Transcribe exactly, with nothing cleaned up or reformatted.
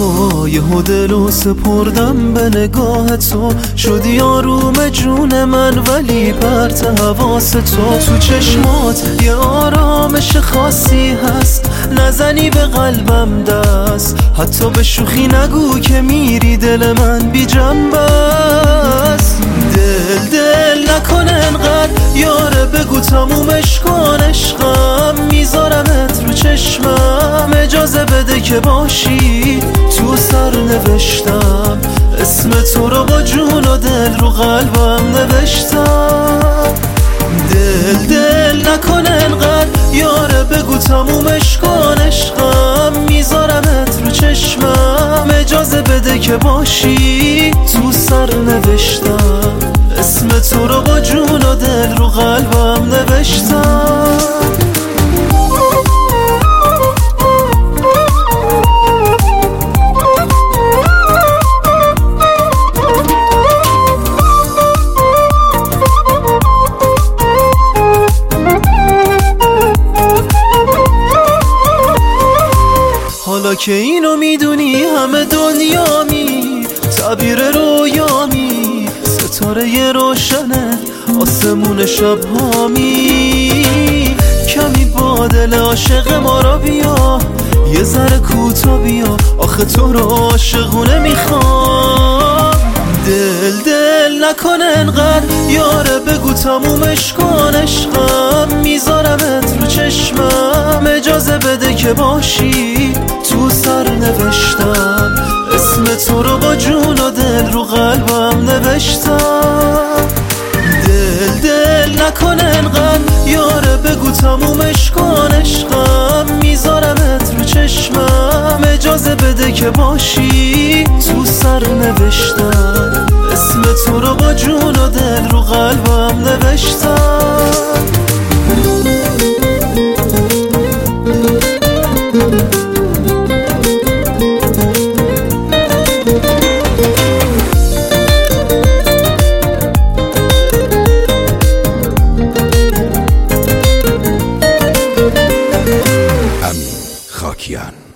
های دلو سپردم به نگاه تو، شدی آروم جون من ولی پرت حواس تو. تو چشمات یه آرامش خاصی هست، نزنی به قلبم دست، حتی به شوخی نگو که میری دل من بی جنبه است. دل دل نکن انقدر یاره، بگو تمومش کن عشقم، میذارمت رو چشمم، اجازه بده که باشی. تو سر نوشتم اسم تو رو با جون و دل رو قلبم نوشتم. دل دل نکن انقدر یاره، بگو تمومش کن عشقم، میذارمت رو چشمم، اجازه بده که باشی. تو سر نوشتم اسم تو رو با جون و دل رو قلبم نوشتم. حالا که اینو میدونی همه دنیامی، تعبیر رویامی، ستاره روشنه آسمون شبهامی. کمی با دل عاشق ما را بیا، یه ذره کوتا بیا، آخه تو رو عاشقونه میخوام. دل دل نکن انقدر یاره، بگو تمومش کن عشقم، میذارمت رو چشمم، اجازه بده که باشی. تو سر نوشتم اسم تو رو با جون و دل رو قلبم نوشتم. دل دل نکن انقدر یاره، بگو تمومش کن عشقم، میذارمت رو چشمم، اجازه بده که باشی. تو سر نوشتم اسم تو رو با جون و دل رو قلبم نوشتم. امین خاکیان.